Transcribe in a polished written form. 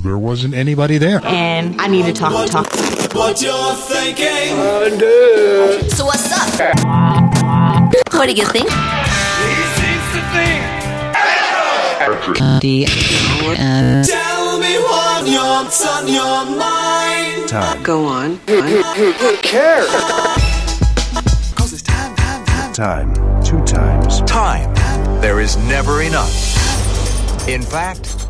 there wasn't anybody there. And I need to talk. What you're thinking? So what's up? What do you think? He seems to think. Tell me what's on your mind. Time. Go on. Who cares? Cause it's time. Time. 2 times. Time. There is never enough. In fact,